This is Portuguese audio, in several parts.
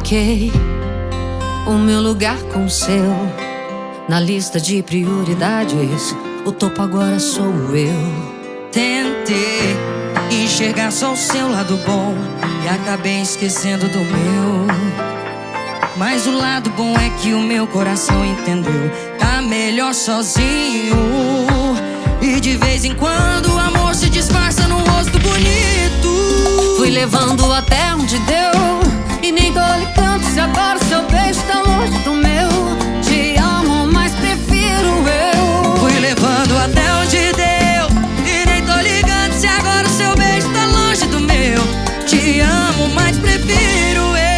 Troquei o meu lugar com o seu na lista de prioridades. O topo agora sou eu. Tentei enxergar só o seu lado bom e acabei esquecendo do meu. Mas o lado bom é que o meu coração entendeu. Tá melhor sozinho. E de vez em quando o amor se disfarça num rosto bonito. Fui levando até onde deu e nem tô ligando se agora seu beijo tá longe do meu. Te amo, mas prefiro eu. Fui levando até onde deu e nem tô ligando se agora o seu beijo tá longe do meu. Te amo, mas prefiro eu.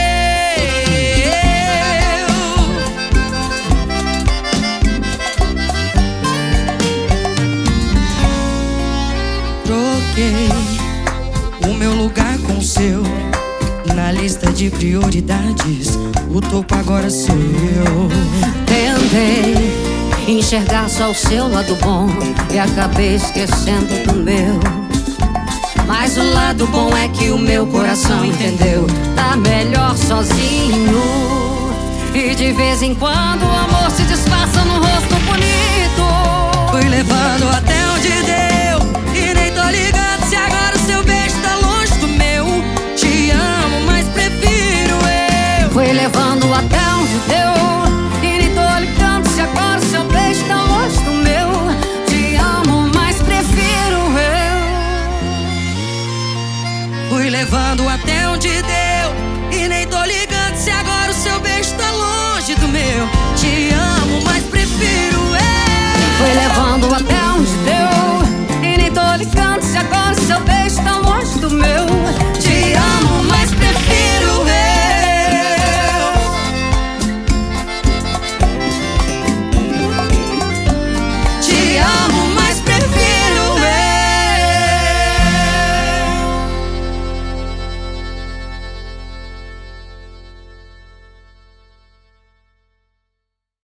Troquei o meu lugar com o seu na lista de prioridades. O topo agora sou eu. Tentei enxergar só o seu lado bom e acabei esquecendo do meu. Mas o lado bom é que o meu coração entendeu. Tá melhor sozinho. E de vez em quando o amor se